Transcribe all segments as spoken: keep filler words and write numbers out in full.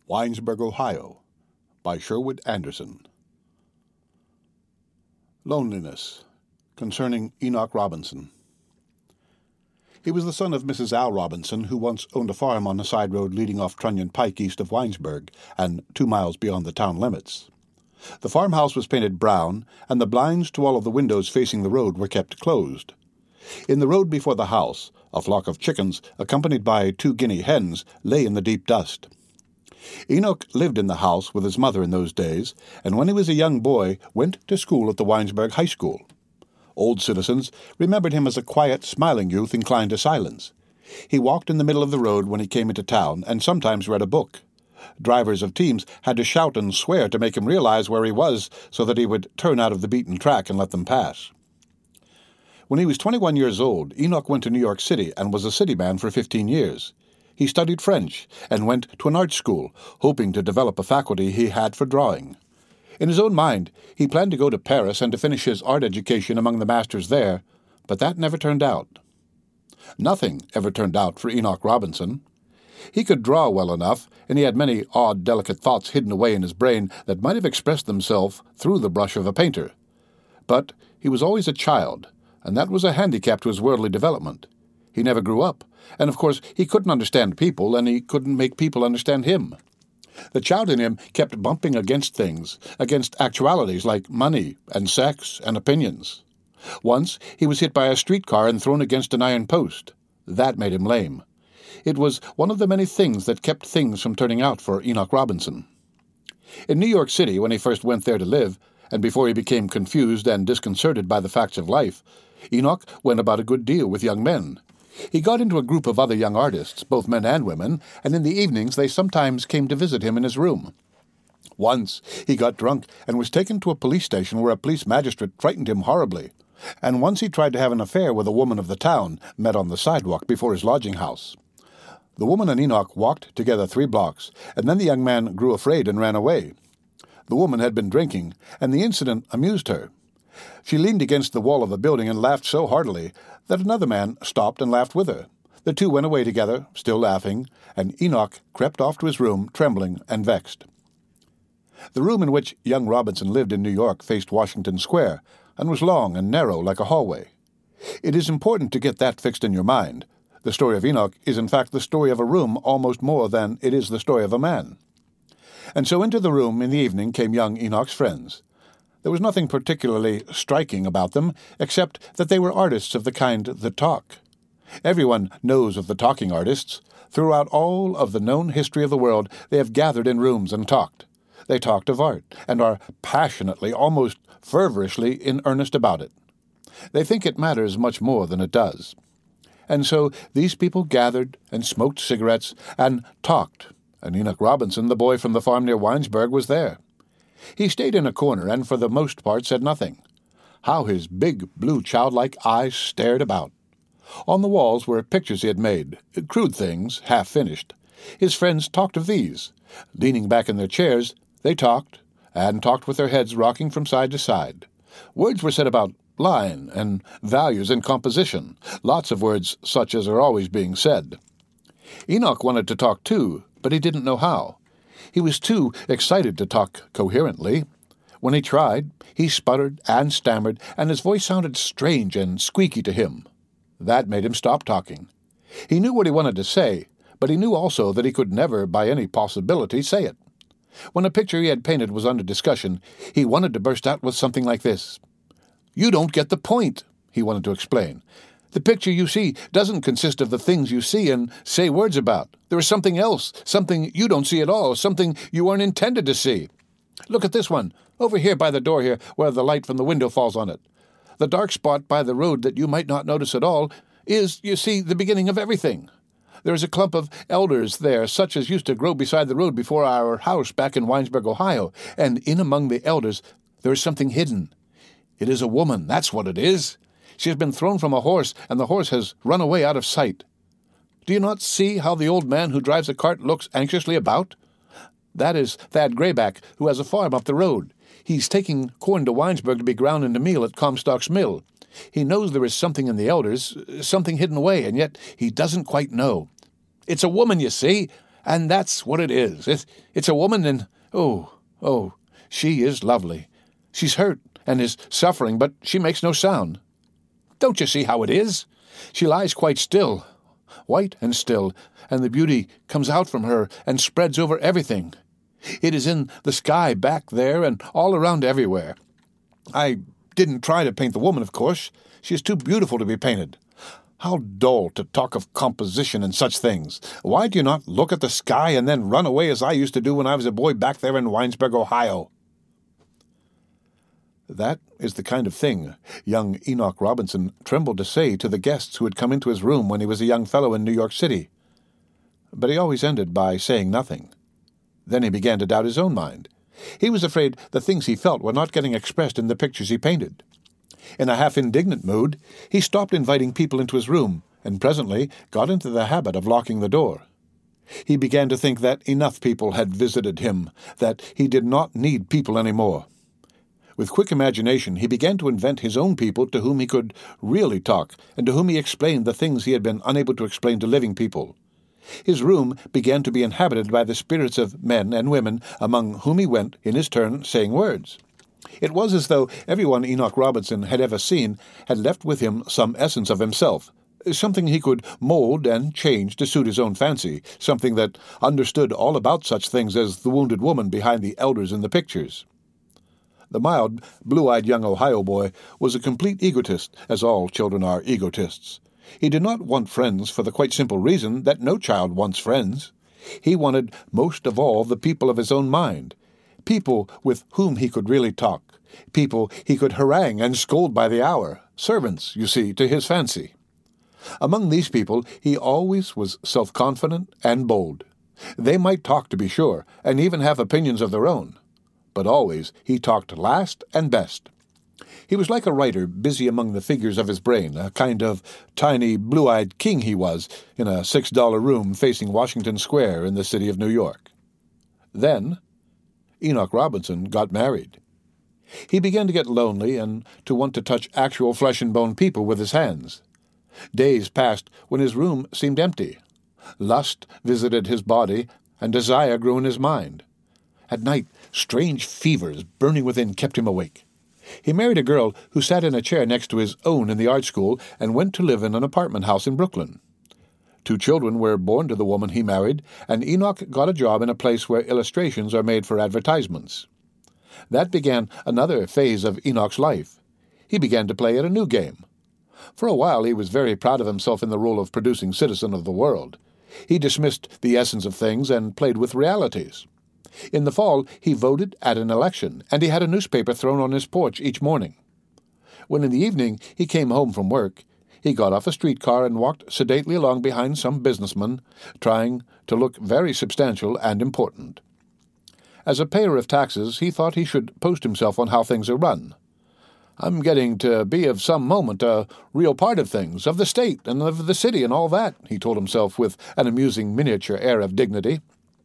Winesburg, Ohio, by Sherwood Anderson. Loneliness, concerning Enoch Robinson. He was the son of Missus Al Robinson, who once owned a farm on a side road leading off Trunnion Pike east of Winesburg, and two miles beyond the town limits. The farmhouse was painted brown, and the blinds to all of the windows facing the road were kept closed. In the road before the house, a flock of chickens, accompanied by two guinea hens, lay in the deep dust. Enoch lived in the house with his mother in those days, and when he was a young boy went to school at the Winesburg High School. Old citizens remembered him as a quiet, smiling youth inclined to silence. He walked in the middle of the road when he came into town, and sometimes read a book. Drivers of teams had to shout and swear to make him realize where he was so that he would turn out of the beaten track and let them pass. When he was twenty-one years old, Enoch went to New York City and was a city man for fifteen years. He studied French and went to an art school, hoping to develop a faculty he had for drawing. In his own mind, he planned to go to Paris and to finish his art education among the masters there, but that never turned out. Nothing ever turned out for Enoch Robinson. He could draw well enough, and he had many odd, delicate thoughts hidden away in his brain that might have expressed themselves through the brush of a painter. But he was always a child, and that was a handicap to his worldly development. He never grew up, and of course he couldn't understand people, and he couldn't make people understand him. The child in him kept bumping against things, against actualities like money and sex and opinions. Once he was hit by a streetcar and thrown against an iron post. That made him lame. It was one of the many things that kept things from turning out for Enoch Robinson. In New York City, when he first went there to live, and before he became confused and disconcerted by the facts of life, Enoch went about a good deal with young men. He got into a group of other young artists, both men and women, and in the evenings they sometimes came to visit him in his room. Once he got drunk and was taken to a police station where a police magistrate frightened him horribly, and once he tried to have an affair with a woman of the town, met on the sidewalk before his lodging house. The woman and Enoch walked together three blocks, and then the young man grew afraid and ran away. The woman had been drinking, and the incident amused her. She leaned against the wall of the building and laughed so heartily that another man stopped and laughed with her. The two went away together, still laughing, and Enoch crept off to his room, trembling and vexed. The room in which young Robinson lived in New York faced Washington Square, and was long and narrow like a hallway. It is important to get that fixed in your mind. The story of Enoch is in fact the story of a room almost more than it is the story of a man. And so into the room in the evening came young Enoch's friends. There was nothing particularly striking about them, except that they were artists of the kind that talk. Everyone knows of the talking artists. Throughout all of the known history of the world, they have gathered in rooms and talked. They talked of art, and are passionately, almost fervorishly in earnest about it. They think it matters much more than it does. And so these people gathered and smoked cigarettes and talked, and Enoch Robinson, the boy from the farm near Winesburg, was there. He stayed in a corner and for the most part said nothing. How his big, blue, childlike eyes stared about! On the walls were pictures he had made, crude things, half-finished. His friends talked of these. Leaning back in their chairs, they talked, and talked with their heads rocking from side to side. Words were said about line and values and composition, lots of words such as are always being said. Enoch wanted to talk too, but he didn't know how. He was too excited to talk coherently. When he tried, he sputtered and stammered, and his voice sounded strange and squeaky to him. That made him stop talking. He knew what he wanted to say, but he knew also that he could never, by any possibility, say it. When a picture he had painted was under discussion, he wanted to burst out with something like this. "You don't get the point," he wanted to explain. "The picture you see doesn't consist of the things you see and say words about. There is something else, something you don't see at all, something you aren't intended to see. Look at this one, over here by the door here, where the light from the window falls on it. The dark spot by the road that you might not notice at all is, you see, the beginning of everything. There is a clump of elders there, such as used to grow beside the road before our house back in Winesburg, Ohio, and in among the elders there is something hidden. It is a woman, that's what it is. She has been thrown from a horse, and the horse has run away out of sight. Do you not see how the old man who drives a cart looks anxiously about? That is Thad Grayback, who has a farm up the road. He's taking corn to Winesburg to be ground into meal at Comstock's mill. He knows there is something in the elders, something hidden away, and yet he doesn't quite know. It's a woman, you see, And that's what it is. It's, it's a woman, and, oh, oh, she is lovely. She's hurt and is suffering, but she makes no sound. Don't you see how it is? She lies quite still, white and still, and the beauty comes out from her and spreads over everything. It is in the sky back there and all around everywhere. I didn't try to paint the woman, of course. She is too beautiful to be painted. How dull to talk of composition and such things. Why do you not look at the sky and then run away as I used to do when I was a boy back there in Winesburg, Ohio? That is the kind of thing young Enoch Robinson trembled to say to the guests who had come into his room when he was a young fellow in New York City. But he always ended by saying nothing. Then he began to doubt his own mind. He was afraid the things he felt were not getting expressed in the pictures he painted. In a half-indignant mood, he stopped inviting people into his room, and presently got into the habit of locking the door. He began to think that enough people had visited him, that he did not need people any more. With quick imagination, he began to invent his own people to whom he could really talk, and to whom he explained the things he had been unable to explain to living people. His room began to be inhabited by the spirits of men and women among whom he went, in his turn, saying words. It was as though everyone Enoch Robinson had ever seen had left with him some essence of himself, something he could mold and change to suit his own fancy, something that understood all about such things as the wounded woman behind the elders in the pictures. The mild, blue-eyed young Ohio boy was a complete egotist, as all children are egotists. He did not want friends for the quite simple reason that no child wants friends. He wanted most of all the people of his own mind, people with whom he could really talk, people he could harangue and scold by the hour, servants, you see, to his fancy. Among these people he always was self-confident and bold. They might talk, to be sure, and even have opinions of their own, but always he talked last and best. He was like a writer busy among the figures of his brain, a kind of tiny, blue-eyed king he was, in a six-dollar room facing Washington Square in the city of New York. Then Enoch Robinson got married. He began to get lonely and to want to touch actual flesh-and-bone people with his hands. Days passed when his room seemed empty. Lust visited his body, and desire grew in his mind. At night, strange fevers burning within kept him awake. He married a girl who sat in a chair next to his own in the art school and went to live in an apartment house in Brooklyn. Two children were born to the woman he married, and Enoch got a job in a place where illustrations are made for advertisements. That began another phase of Enoch's life. He began to play at a new game. For a while he was very proud of himself in the role of producing citizen of the world. He dismissed the essence of things and played with realities. In the fall he voted at an election, and he had a newspaper thrown on his porch each morning. When in the evening he came home from work, he got off a streetcar and walked sedately along behind some businessman, trying to look very substantial and important. As a payer of taxes, he thought he should post himself on how things are run. "I'm getting to be of some moment, a real part of things, of the state and of the city and all that," he told himself with an amusing miniature air of dignity.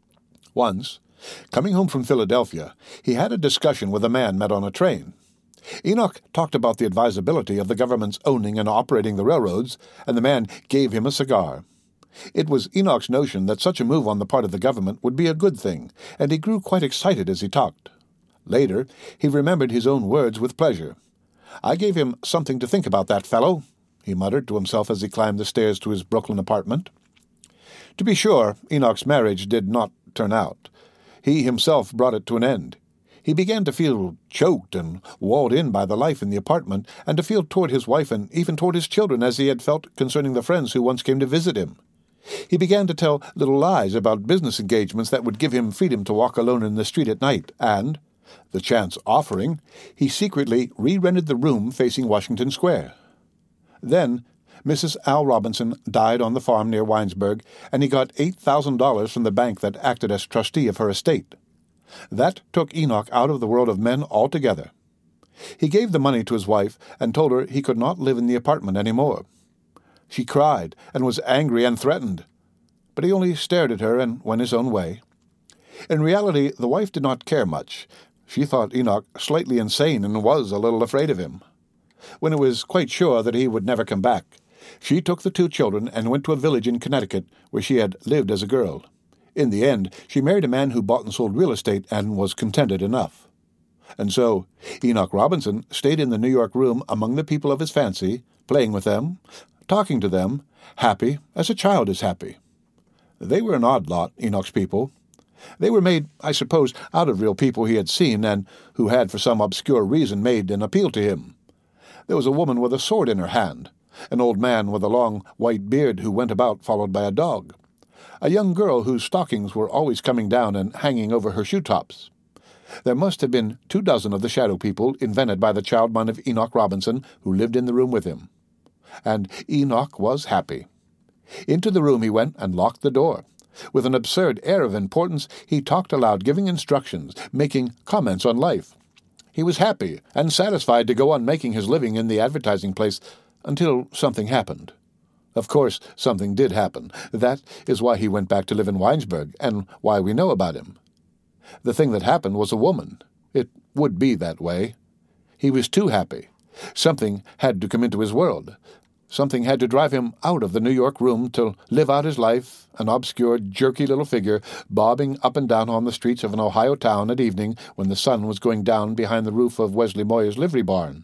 Once, coming home from Philadelphia, he had a discussion with a man met on a train. Enoch talked about the advisability of the government's owning and operating the railroads, and the man gave him a cigar. It was Enoch's notion that such a move on the part of the government would be a good thing, and he grew quite excited as he talked. Later, he remembered his own words with pleasure. "I gave him something to think about, that fellow," he muttered to himself as he climbed the stairs to his Brooklyn apartment. To be sure, Enoch's marriage did not turn out. He himself brought it to an end. He began to feel choked and walled in by the life in the apartment, and to feel toward his wife and even toward his children as he had felt concerning the friends who once came to visit him. He began to tell little lies about business engagements that would give him freedom to walk alone in the street at night, and, the chance offering, he secretly re-rented the room facing Washington Square. Then Missus Al Robinson died on the farm near Winesburg, and he got eight thousand dollars from the bank that acted as trustee of her estate. That took Enoch out of the world of men altogether. He gave the money to his wife and told her he could not live in the apartment any more. She cried and was angry and threatened, but he only stared at her and went his own way. In reality, the wife did not care much. She thought Enoch slightly insane and was a little afraid of him. When it was quite sure that he would never come back, she took the two children and went to a village in Connecticut where she had lived as a girl. In the end, she married a man who bought and sold real estate and was contented enough. And so Enoch Robinson stayed in the New York room among the people of his fancy, playing with them, talking to them, happy as a child is happy. They were an odd lot, Enoch's people. They were made, I suppose, out of real people he had seen and who had for some obscure reason made an appeal to him. There was a woman with a sword in her hand, an old man with a long white beard who went about followed by a dog, a young girl whose stockings were always coming down and hanging over her shoe-tops. There must have been two dozen of the shadow people invented by the child mind of Enoch Robinson who lived in the room with him. And Enoch was happy. Into the room he went and locked the door. With an absurd air of importance, he talked aloud, giving instructions, making comments on life. He was happy and satisfied to go on making his living in the advertising place until something happened. Of course, something did happen. That is why he went back to live in Winesburg, and why we know about him. The thing that happened was a woman. It would be that way. He was too happy. Something had to come into his world. Something had to drive him out of the New York room to live out his life, an obscure, jerky little figure bobbing up and down on the streets of an Ohio town at evening when the sun was going down behind the roof of Wesley Moyer's livery barn.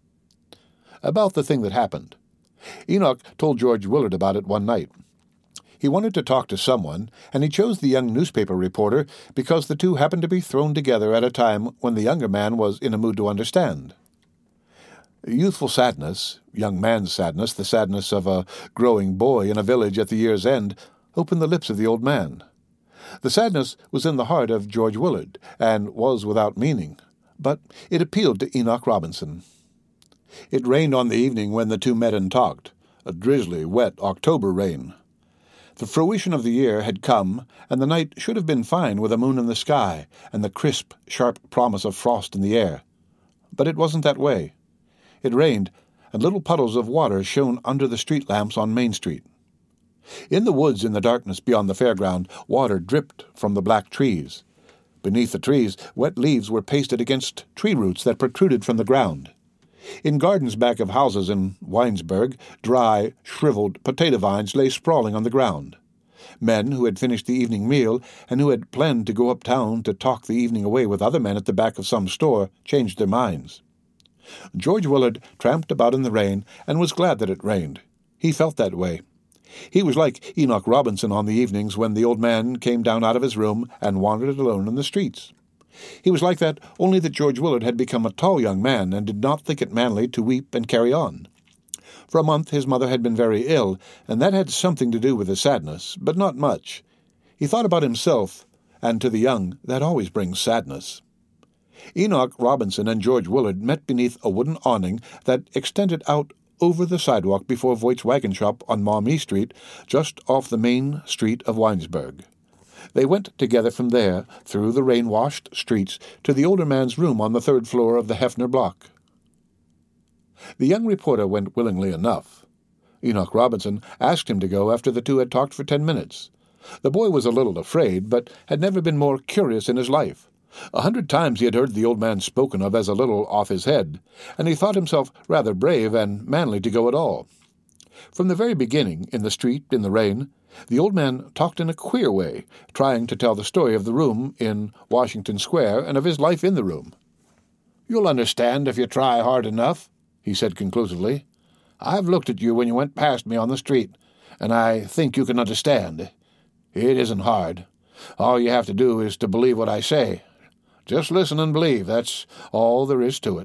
About the thing that happened. Enoch told George Willard about it one night. He wanted to talk to someone, and he chose the young newspaper reporter because the two happened to be thrown together at a time when the younger man was in a mood to understand. Youthful sadness, young man's sadness, the sadness of a growing boy in a village at the year's end, opened the lips of the old man. The sadness was in the heart of George Willard, and was without meaning, but it appealed to Enoch Robinson. It rained on the evening when the two met and talked, a drizzly, wet October rain. The fruition of the year had come, and the night should have been fine with a moon in the sky and the crisp, sharp promise of frost in the air. But it wasn't that way. It rained, and little puddles of water shone under the street lamps on Main Street. In the woods in the darkness beyond the fairground, water dripped from the black trees. Beneath the trees, wet leaves were pasted against tree roots that protruded from the ground. In gardens back of houses in Winesburg, dry, shriveled potato vines lay sprawling on the ground. Men who had finished the evening meal and who had planned to go uptown to talk the evening away with other men at the back of some store changed their minds. George Willard tramped about in the rain and was glad that it rained. He felt that way. He was like Enoch Robinson on the evenings when the old man came down out of his room and wandered alone in the streets. He was like that, only that George Willard had become a tall young man and did not think it manly to weep and carry on. For a month his mother had been very ill, and that had something to do with his sadness, but not much. He thought about himself, and to the young that always brings sadness. Enoch Robinson and George Willard met beneath a wooden awning that extended out over the sidewalk before Voigt's wagon shop on Maumee Street, just off the main street of Winesburg. They went together from there, through the rain-washed streets, to the older man's room on the third floor of the Hefner block. The young reporter went willingly enough. Enoch Robinson asked him to go after the two had talked for ten minutes. The boy was a little afraid, but had never been more curious in his life. A hundred times he had heard the old man spoken of as a little off his head, and he thought himself rather brave and manly to go at all. From the very beginning, in the street, in the rain, the old man talked in a queer way, trying to tell the story of the room in Washington Square and of his life in the room. "You'll understand if you try hard enough," he said conclusively. "I've looked at you when you went past me on the street, and I think you can understand. It isn't hard. All you have to do is to believe what I say. Just listen and believe. That's all there is to it."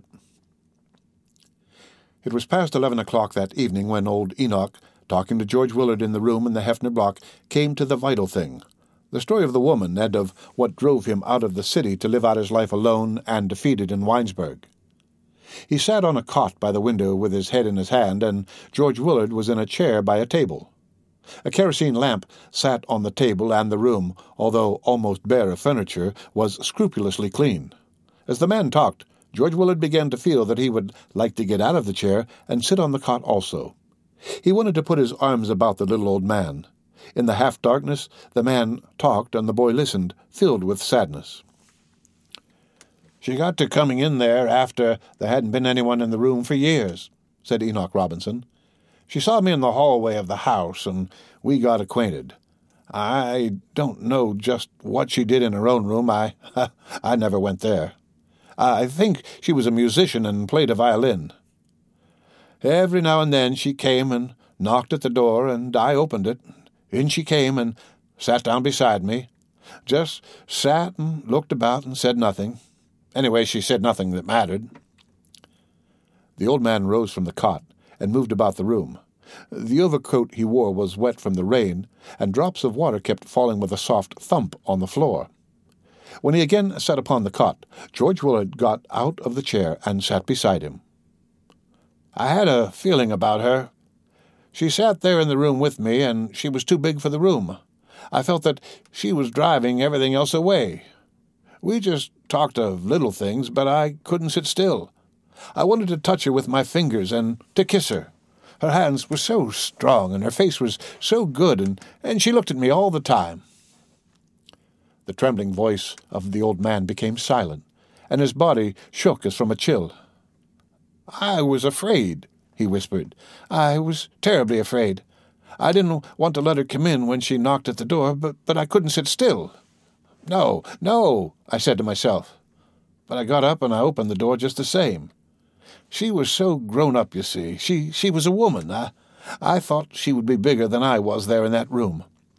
It was past eleven o'clock that evening when old Enoch, talking to George Willard in the room in the Hefner block, came to the vital thing, the story of the woman and of what drove him out of the city to live out his life alone and defeated in Winesburg. He sat on a cot by the window with his head in his hand, and George Willard was in a chair by a table. A kerosene lamp sat on the table, and the room, although almost bare of furniture, was scrupulously clean. As the man talked, George Willard began to feel that he would like to get out of the chair and sit on the cot also. He wanted to put his arms about the little old man. In the half-darkness, the man talked, and the boy listened, filled with sadness. "She got to coming in there after there hadn't been anyone in the room for years," said Enoch Robinson. "She saw me in the hallway of the house, and we got acquainted. I don't know just what she did in her own room. I, I never went there. I think she was a musician and played a violin. Every now and then she came and knocked at the door, and I opened it. In she came and sat down beside me. Just sat and looked about and said nothing. Anyway, she said nothing that mattered. The old man rose from the cot and moved about the room. The overcoat he wore was wet from the rain, and drops of water kept falling with a soft thump on the floor. When he again sat upon the cot, George Willard got out of the chair and sat beside him. I had a feeling about her. She sat there in the room with me, and she was too big for the room. I felt that she was driving everything else away. We just talked of little things, but I couldn't sit still. I wanted to touch her with my fingers and to kiss her. Her hands were so strong, and her face was so good, and, and she looked at me all the time. The trembling voice of the old man became silent, and his body shook as from a chill. I was afraid, he whispered. I was terribly afraid. I didn't want to let her come in when she knocked at the door, but, but I couldn't sit still. No, no, I said to myself. But I got up and I opened the door just the same. She was so grown up, you see. She she was a woman. I, I thought she would be bigger than I was there in that room.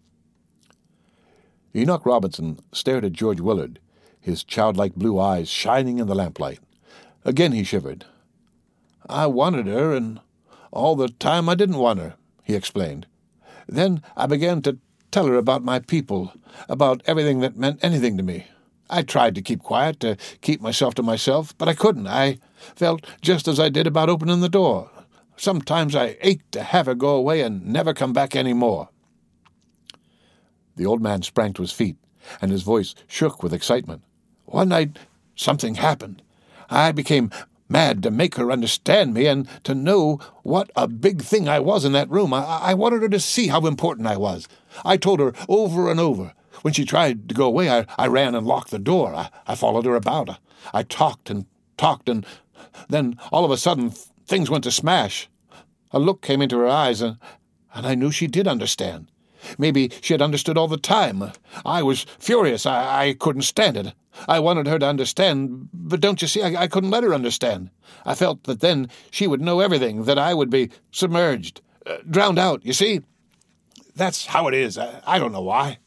Enoch Robinson stared at George Willard, his childlike blue eyes shining in the lamplight. Again he shivered. I wanted her, and all the time I didn't want her, he explained. Then I began to tell her about my people, about everything that meant anything to me. I tried to keep quiet, to keep myself to myself, but I couldn't. I felt just as I did about opening the door. Sometimes I ached to have her go away and never come back any more. The old man sprang to his feet, and his voice shook with excitement. One night something happened. I became mad to make her understand me and to know what a big thing I was in that room. I, I wanted her to see how important I was. I told her over and over. When she tried to go away, I, I ran and locked the door. I, I followed her about. I, I talked and talked, and then all of a sudden things went to smash. A look came into her eyes, and, and I knew she did understand. Maybe she had understood all the time. I was furious. I, I couldn't stand it. I wanted her to understand, but don't you see, I, I couldn't let her understand. I felt that then she would know everything, that I would be submerged, uh, drowned out, you see? That's how it is. I, I don't know why.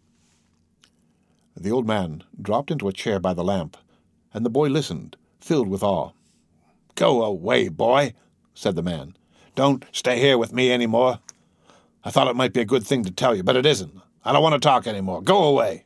The old man dropped into a chair by the lamp, and the boy listened, filled with awe. Go away, boy, said the man. Don't stay here with me any more. I thought it might be a good thing to tell you, but it isn't. I don't want to talk any more. Go away.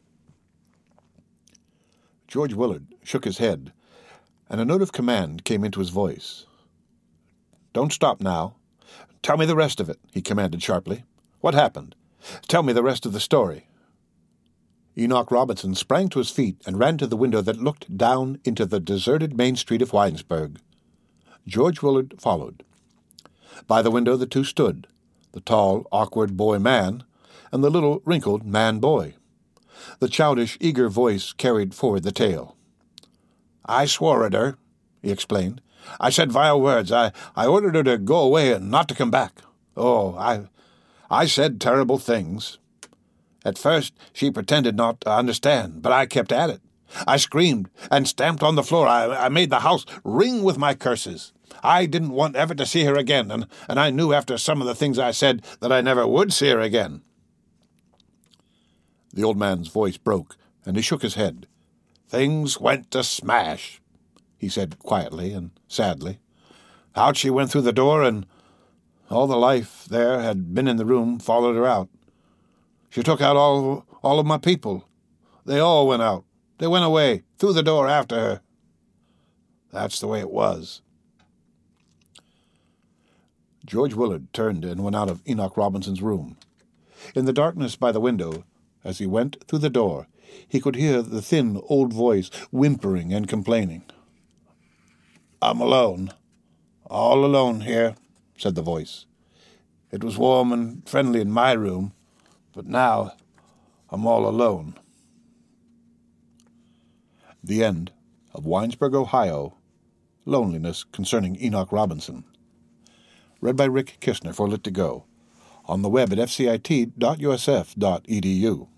George Willard shook his head, and a note of command came into his voice. Don't stop now. Tell me the rest of it, he commanded sharply. What happened? Tell me the rest of the story. Enoch Robinson sprang to his feet and ran to the window that looked down into the deserted main street of Winesburg. George Willard followed. By the window the two stood, the tall, awkward boy-man and the little, wrinkled man-boy. The childish, eager voice carried forward the tale. I swore at her, he explained. I said vile words. I, I ordered her to go away and not to come back. Oh, I, I said terrible things. At first she pretended not to understand, but I kept at it. I screamed and stamped on the floor. I, I made the house ring with my curses. I didn't want ever to see her again, and, and I knew after some of the things I said that I never would see her again. The old man's voice broke, and he shook his head. Things went to smash, he said quietly and sadly. Out she went through the door, and all the life there had been in the room followed her out. She took out all, all of my people. They all went out. They went away, through the door after her. That's the way it was. George Willard turned and went out of Enoch Robinson's room. In the darkness by the window, as he went through the door, he could hear the thin old voice whimpering and complaining. I'm alone, all alone here, said the voice. It was warm and friendly in my room, but now I'm all alone. The end of Winesburg, Ohio, Loneliness Concerning Enoch Robinson. Read by Rick Kistner for Lit to Go. on the web at f c i t dot u s f dot e d u.